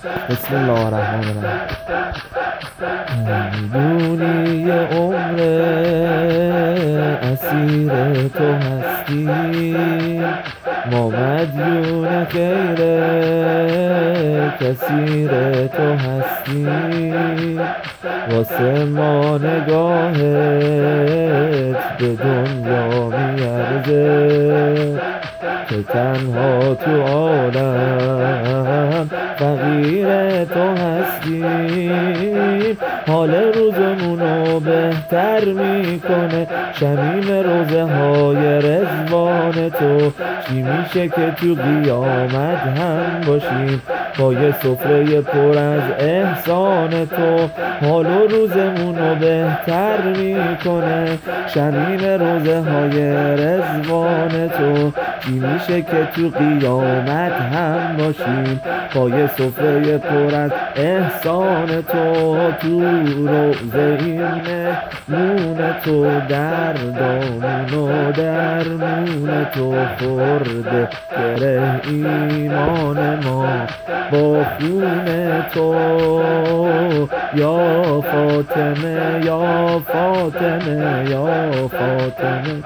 بسم الله الرحمن الرحیم. میدونی یه عمر اسیر تو هستی، ما مدیون خیر کثیر تو هستی، واسه ما نگاهت به دنیا میارزه که تنها تو عالم فقیر تو هستیم. حال روزمونو بهتر میکنه شمیم روزه های رضوان تو. چی میشه که تو قیامت هم باشیم با یه سفره پر از احسان تو. حال و روزمونو بهتر میکنه شمیم روزه های رضوان تو. چی میشه که تو قیامت هم باشیم با یه سفره پر از احسان تو. تو روزه این مهمون تو، دردامون و درمون تو خورده گره ایمان ما با خون تو. یا فاطمه یا فاطمه یا فاطمه،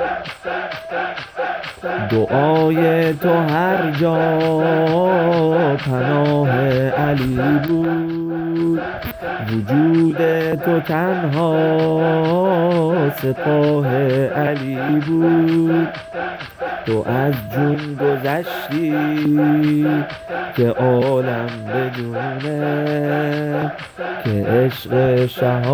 دعای تو هر جا پناه علی بود، وجود تو تنها سپاه علی بود. تو از جون گذشتی که عالم بدونه که عشق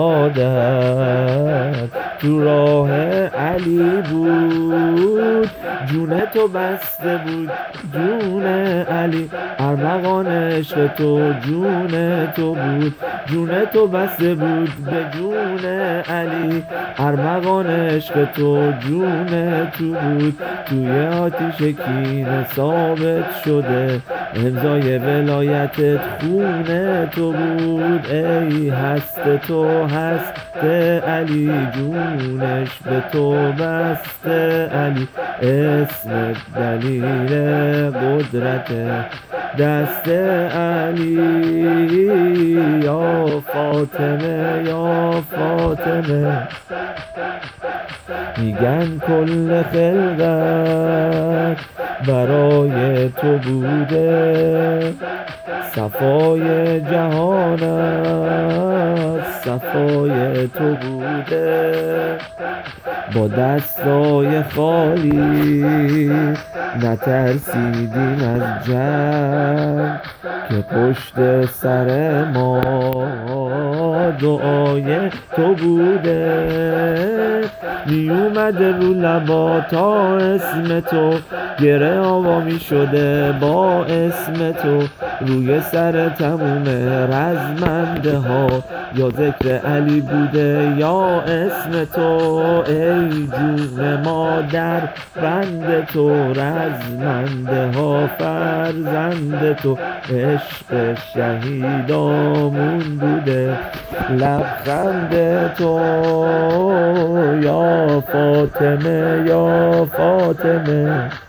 شهادت تو راه علی بود. جون تو بسته بود جون علی، ارمغان عشق تو جون تو بود. جون تو بسته بود به جون علی، ارمغان عشق تو جون تو بود. توی آتیش کینه ثابت شده امضای ولایتت خون تو بود. ای هست تو هست علی، جونش به تو بسته علی. اسم دلیل قدرت دست علی. یا فاطمه یا فاطمه، میگن کل خلقت برای تو بوده، صفای جهانت صفای تو بوده. با دستای خالی نترسیدیم از جنگ که پشت سر ما دعای تو بوده. می اومده رو لبا تا اسم تو، گره آوامی شده با اسم تو. روی سر تموم رزمنده ها یا ذکر علی بوده یا اسم تو. ای جون مادر بند تو، رزمنده ها فرزند تو. عشق شهیدامون بوده لبخند تو. یا فاطمه یا فاطمه.